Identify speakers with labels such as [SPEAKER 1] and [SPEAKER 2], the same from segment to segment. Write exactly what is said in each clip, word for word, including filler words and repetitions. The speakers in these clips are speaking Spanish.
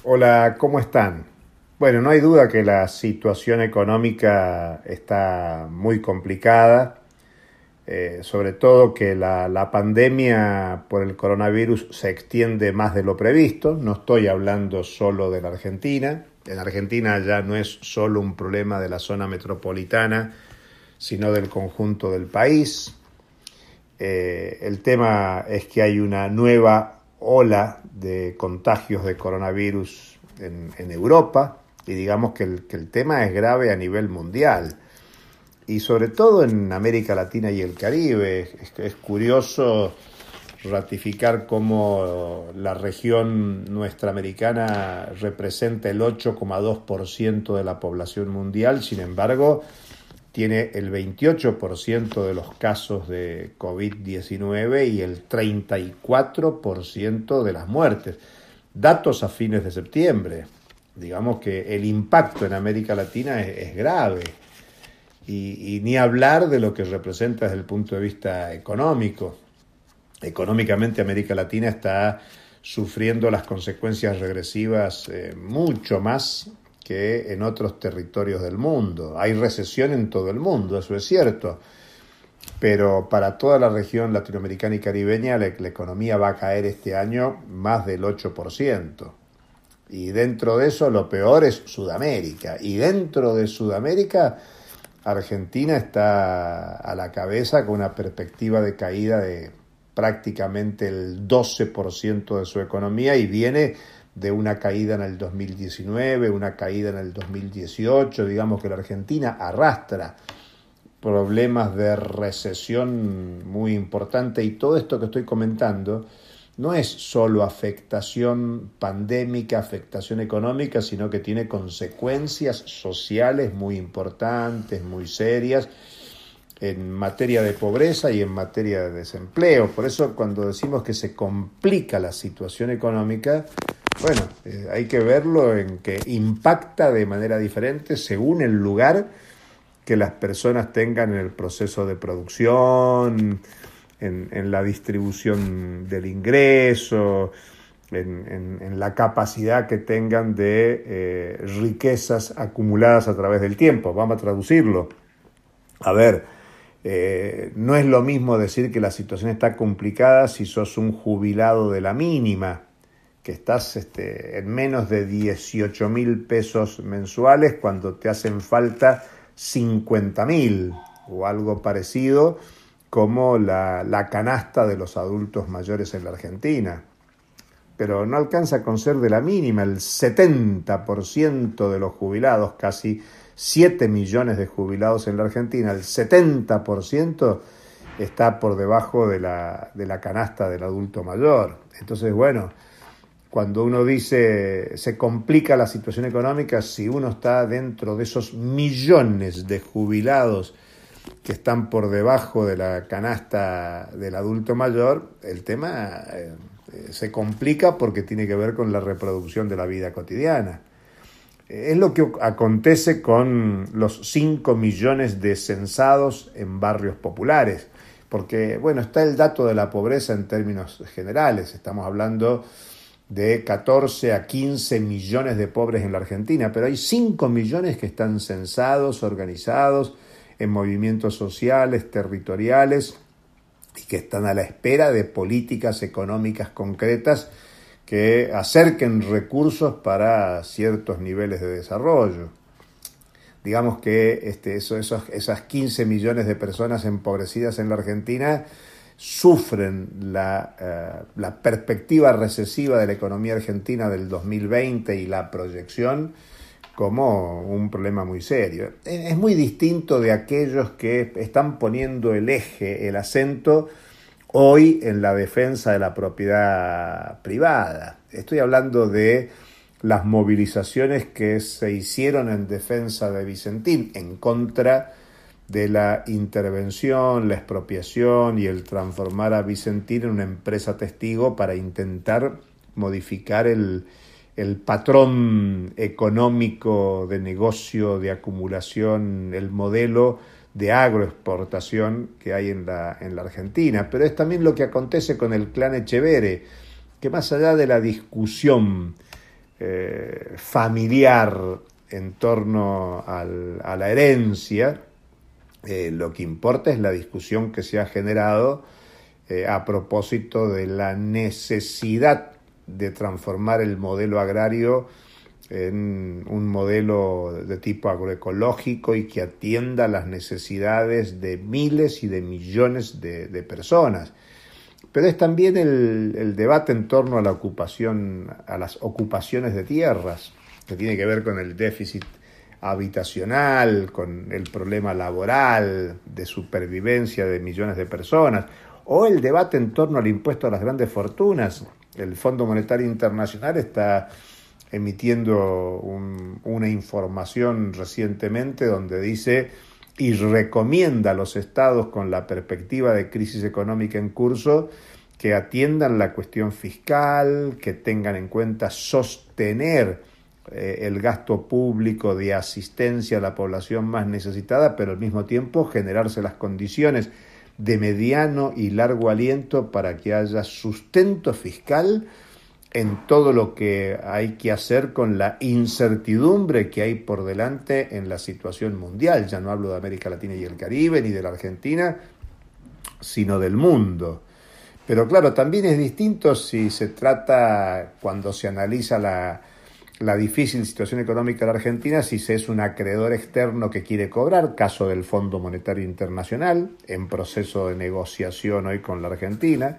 [SPEAKER 1] Hola, ¿cómo están? Bueno, no hay duda que la situación económica está muy complicada, eh, sobre todo que la, la pandemia por el coronavirus se extiende más de lo previsto. No estoy hablando solo de la Argentina. En Argentina ya no es solo un problema de la zona metropolitana, sino del conjunto del país. Eh, el tema es que hay una nueva ola de contagios de coronavirus en, en Europa y digamos que el, que el tema es grave a nivel mundial y sobre todo en América Latina y el Caribe. Es, es curioso ratificar cómo la región nuestra americana representa el ocho coma dos por ciento de la población mundial, sin embargo tiene el veintiocho por ciento de los casos de COVID diecinueve y el treinta y cuatro por ciento de las muertes. Datos a fines de septiembre. Digamos que el impacto en América Latina es, es grave. Y, y ni hablar de lo que representa desde el punto de vista económico. Económicamente América Latina está sufriendo las consecuencias regresivas eh, mucho más que en otros territorios del mundo. Hay recesión en todo el mundo, eso es cierto, pero para toda la región latinoamericana y caribeña la, la economía va a caer este año más del ocho por ciento. Y dentro de eso lo peor es Sudamérica. Y dentro de Sudamérica, Argentina está a la cabeza con una perspectiva de caída de prácticamente el doce por ciento de su economía y viene de una caída en el dos mil diecinueve, una caída en el dos mil dieciocho. Digamos que la Argentina arrastra problemas de recesión muy importante y todo esto que estoy comentando no es solo afectación pandémica, afectación económica, sino que tiene consecuencias sociales muy importantes, muy serias, en materia de pobreza y en materia de desempleo. Por eso cuando decimos que se complica la situación económica, bueno, eh, hay que verlo en que impacta de manera diferente según el lugar que las personas tengan en el proceso de producción, en, en la distribución del ingreso, en, en, en la capacidad que tengan de eh, riquezas acumuladas a través del tiempo. Vamos a traducirlo. A ver, eh, no es lo mismo decir que la situación está complicada si sos un jubilado de la mínima, que estás este, en menos de dieciocho mil pesos mensuales cuando te hacen falta cincuenta mil o algo parecido, como la, la canasta de los adultos mayores en la Argentina. Pero no alcanza con ser de la mínima. El setenta por ciento de los jubilados, casi siete millones de jubilados en la Argentina, el setenta por ciento está por debajo de la, de la canasta del adulto mayor. Entonces, bueno, cuando uno dice se complica la situación económica, si uno está dentro de esos millones de jubilados que están por debajo de la canasta del adulto mayor, el tema eh, se complica porque tiene que ver con la reproducción de la vida cotidiana. Es lo que acontece con los cinco millones de censados en barrios populares, porque, bueno, está el dato de la pobreza en términos generales. Estamos hablando de catorce a quince millones de pobres en la Argentina, pero hay cinco millones que están censados, organizados en movimientos sociales, territoriales, y que están a la espera de políticas económicas concretas que acerquen recursos para ciertos niveles de desarrollo. Digamos que este, eso, esos, esas quince millones de personas empobrecidas en la Argentina sufren la, uh, la perspectiva recesiva de la economía argentina del dos mil veinte y la proyección como un problema muy serio. Es muy distinto de aquellos que están poniendo el eje, el acento hoy en la defensa de la propiedad privada. Estoy hablando de las movilizaciones que se hicieron en defensa de Vicentín, en contra de la intervención, la expropiación y el transformar a Vicentín en una empresa testigo para intentar modificar el, el patrón económico de negocio, de acumulación, el modelo de agroexportación que hay en la, en la Argentina. Pero es también lo que acontece con el clan Etcheverry, que más allá de la discusión eh, familiar en torno al, a la herencia. Eh, lo que importa es la discusión que se ha generado eh, a propósito de la necesidad de transformar el modelo agrario en un modelo de tipo agroecológico y que atienda las necesidades de miles y de millones de, de personas. Pero es también el, el debate en torno a la ocupación, a las ocupaciones de tierras, que tiene que ver con el déficit habitacional, con el problema laboral, de supervivencia de millones de personas, o el debate en torno al impuesto a las grandes fortunas. El Fondo Monetario Internacional está emitiendo un, una información recientemente donde dice y recomienda a los estados con la perspectiva de crisis económica en curso que atiendan la cuestión fiscal, que tengan en cuenta sostener eh, el gasto público de asistencia a la población más necesitada, pero al mismo tiempo generarse las condiciones de mediano y largo aliento para que haya sustento fiscal en todo lo que hay que hacer con la incertidumbre que hay por delante en la situación mundial. Ya no hablo de América Latina y el Caribe, ni de la Argentina, sino del mundo. Pero claro, también es distinto si se trata, cuando se analiza la, la difícil situación económica de la Argentina, si se es un acreedor externo que quiere cobrar, caso del Fondo Monetario Internacional, en proceso de negociación hoy con la Argentina,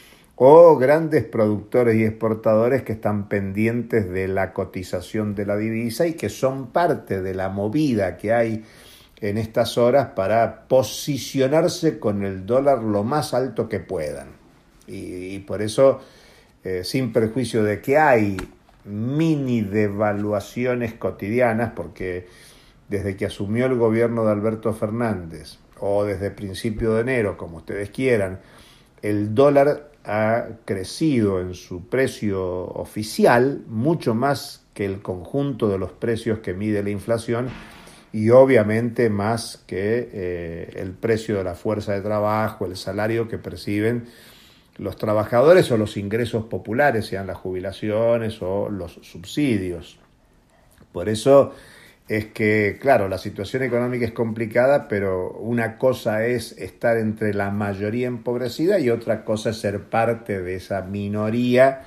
[SPEAKER 1] o grandes productores y exportadores que están pendientes de la cotización de la divisa y que son parte de la movida que hay en estas horas para posicionarse con el dólar lo más alto que puedan. Y, y por eso, eh, sin perjuicio de que hay mini devaluaciones cotidianas, porque desde que asumió el gobierno de Alberto Fernández, o desde principio de enero, como ustedes quieran, el dólar ha crecido en su precio oficial mucho más que el conjunto de los precios que mide la inflación y obviamente más que eh, el precio de la fuerza de trabajo, el salario que perciben los trabajadores o los ingresos populares, sean las jubilaciones o los subsidios. Por eso es que, claro, la situación económica es complicada, pero una cosa es estar entre la mayoría empobrecida y otra cosa es ser parte de esa minoría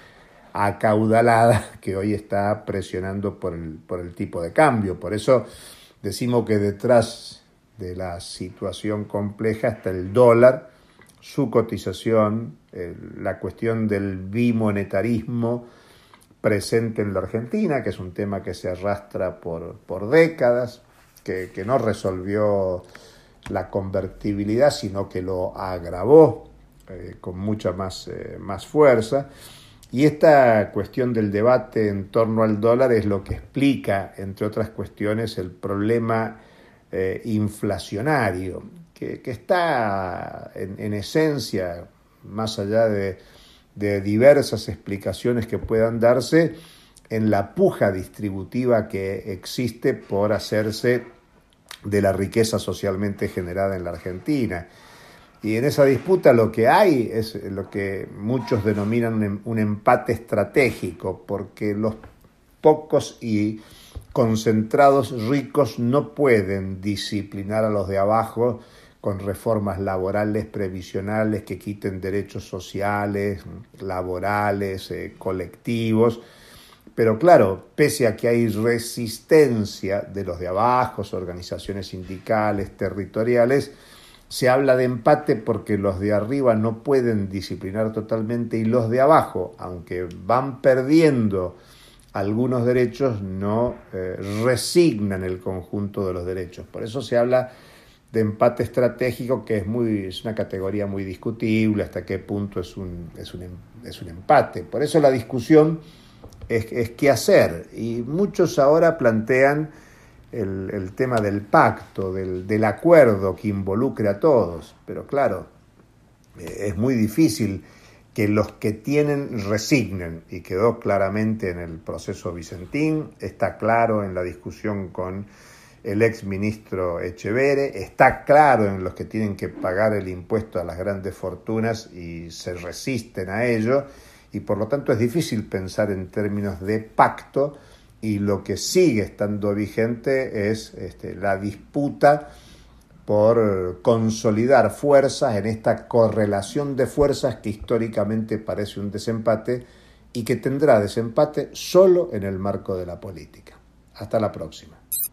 [SPEAKER 1] acaudalada que hoy está presionando por el, por el tipo de cambio. Por eso decimos que detrás de la situación compleja está el dólar, su cotización, eh, la cuestión del bimonetarismo presente en la Argentina, que es un tema que se arrastra por, por décadas, que, que no resolvió la convertibilidad, sino que lo agravó eh, con mucha más, eh, más fuerza. Y esta cuestión del debate en torno al dólar es lo que explica, entre otras cuestiones, el problema eh, inflacionario, que, que está en, en esencia, más allá de de diversas explicaciones que puedan darse, en la puja distributiva que existe por hacerse de la riqueza socialmente generada en la Argentina. Y en esa disputa lo que hay es lo que muchos denominan un empate estratégico, porque los pocos y concentrados ricos no pueden disciplinar a los de abajo con reformas laborales previsionales que quiten derechos sociales, laborales, eh, colectivos. Pero claro, pese a que hay resistencia de los de abajo, organizaciones sindicales, territoriales, se habla de empate porque los de arriba no pueden disciplinar totalmente y los de abajo, aunque van perdiendo algunos derechos, no eh, resignan el conjunto de los derechos. Por eso se habla de empate estratégico, que es muy es una categoría muy discutible, hasta qué punto es un, es un, es un empate. Por eso la discusión es, es qué hacer, y muchos ahora plantean el, el tema del pacto, del, del acuerdo que involucre a todos, pero claro, eh, es muy difícil que los que tienen resignen, y quedó claramente en el proceso Vicentín, está claro en la discusión con el ex ministro Echeverre, está claro en los que tienen que pagar el impuesto a las grandes fortunas y se resisten a ello, y por lo tanto es difícil pensar en términos de pacto, y lo que sigue estando vigente es este, la disputa por consolidar fuerzas en esta correlación de fuerzas que históricamente parece un desempate y que tendrá desempate solo en el marco de la política. Hasta la próxima.